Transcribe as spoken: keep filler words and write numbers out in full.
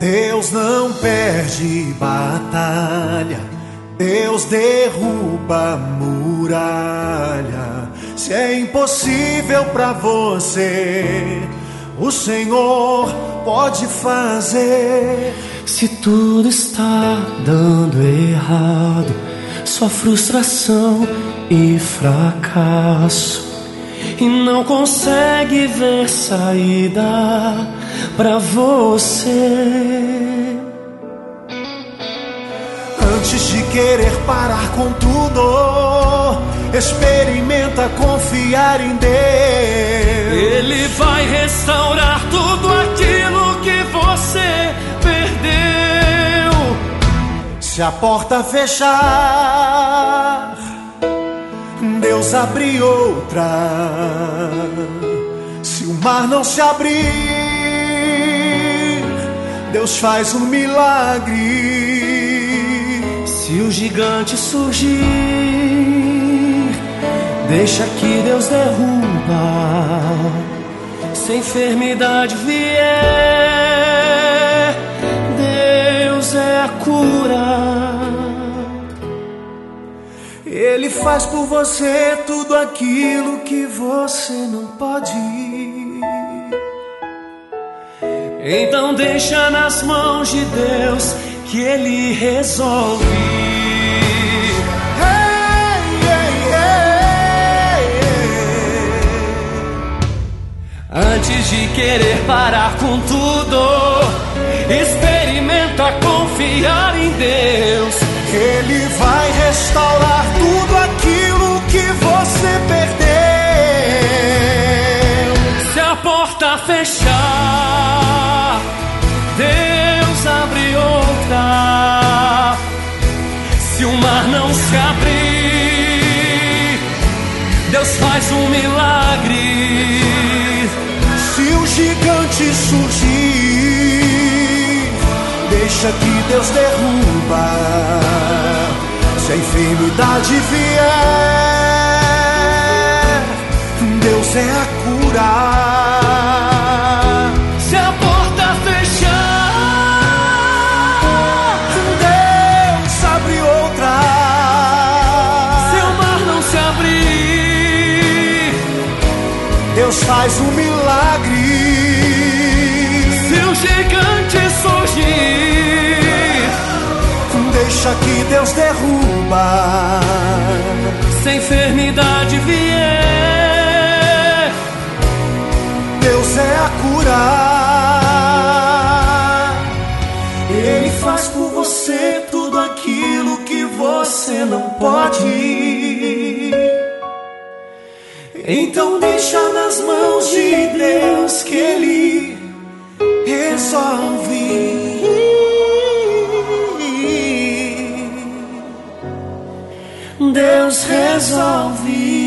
Deus não perde batalha, Deus derruba muralha. Se é impossível pra você, o Senhor pode fazer. Se tudo está dando errado, só frustração e fracasso, e não consegue ver saída pra você. Antes de querer parar com tudo, experimenta confiar em Deus. Ele vai restaurar tudo aquilo que você perdeu. Se a porta fechar, Deus abre outra. Se o mar não se abrir, Deus faz um milagre. Se o gigante surgir, deixa que Deus derruba. Se a enfermidade vier, Deus é a cura. Ele faz por você tudo aquilo que você não pode. Então deixa nas mãos de Deus que Ele resolve. Hey, hey, hey. Antes de querer parar com tudo, experimenta confiar em Deus. Ele vai restaurar tudo aquilo que você perdeu. Se a porta fechar, Deus abre outra. Se o mar não se abrir, Deus faz um milagre. Se o gigante surgir, deixa que Deus derruba. Se a enfermidade vier, Deus é a cura. Se a porta fechar, Deus abre outra. se o mar não se abrir, Deus faz um milagre. se o gigante surgir, deixa que Deus derruba. se a enfermidade vier, Deus é a cura. Ele faz por você tudo aquilo que você não pode. Então deixa nas mãos de Deus que Ele resolve. Deus resolve.